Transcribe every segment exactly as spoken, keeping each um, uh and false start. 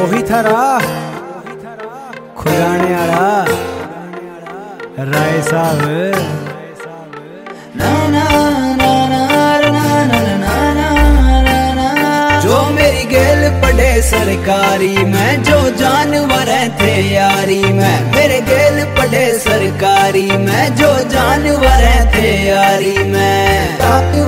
ओही थारा खुराने आला राय साहब। ना ना ना ना ना ना ना ना जो मेरी गेल पढ़े सरकारी में, जो जानवर थे यारी में। मेरे गेल पढ़े सरकारी में, जो जानवर थे यारी में।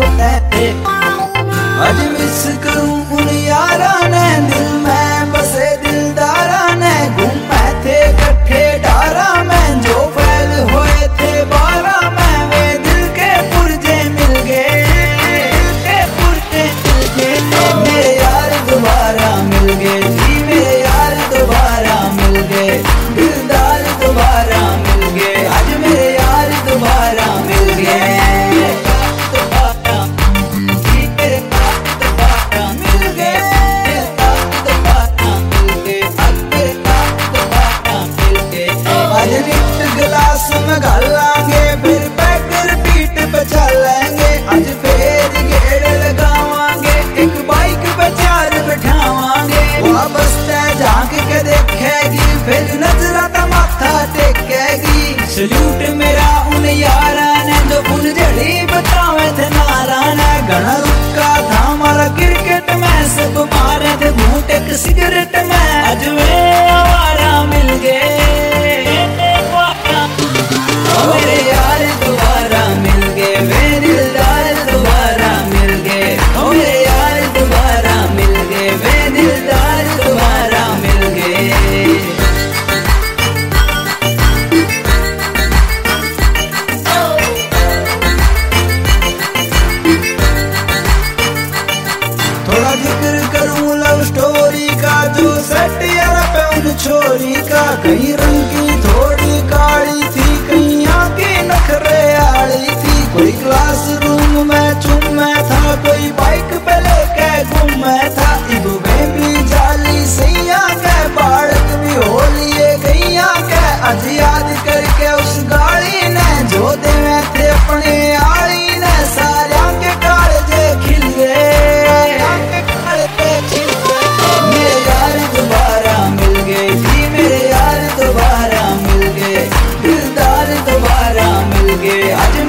आज मिस करूं उन यारा ने, दिल में बसे दिलदारा ने। घूमे थे कट्ठे डारा में, जो फैल हुए थे बारा में। वे दिल के पुर्जे मिल गए, दिल के पुर्जे मिल गए। मेरे यार दोबारा मिल गए जी, मेरे यार दोबारा मिल गए। दिलदार दोबारा मिल गए, आज मेरे यार दोबारा मिल गए। घालांगे फिर पैकर पीठ पे चलेंगे। आज फिर गेड़ लगावांगे, एक बाइक पे चार बिठावांगे। वापस झांक के देखेगी, फिर नजरा तो माथा टेकेगी। सल्यूट मेरा उन यारा ने, जो उन जड़ी बतावे थे नारा ने। घना रुका था हमारा क्रिकेट में, सब मारे थे घूंट एक सिगरेट में। आज वे आवारा मिल गए, मेरे यार दोबारा मिल गए। वे दिलदार दोबारा मिल गए, मेरे यार दोबारा मिल गए। वे दिलदार दोबारा मिल गए। थोड़ा जिक्र करूं लव स्टोरी का, जो सेट यारा पे उन छोरी का। कहीं रंग की थोड़ी काली थी, कहीं आंखें नखरे आली थी। कोई क्लासरूम में चुम्मे था, कोई बाइक पे लेके घूमे था। इगो बेबी जाली सैया के, बालक भी हो लिए गैया के। आज याद करके उस गाड़ी ने, जो देवे थे अपने आली ने। सारे के कालजे खिल गए, कालजे खिल गए। मेरे यार दोबारा मिल गए जी, मेरे यार दोबारा मिल गए। दिलदार दोबारा मिल गए, आज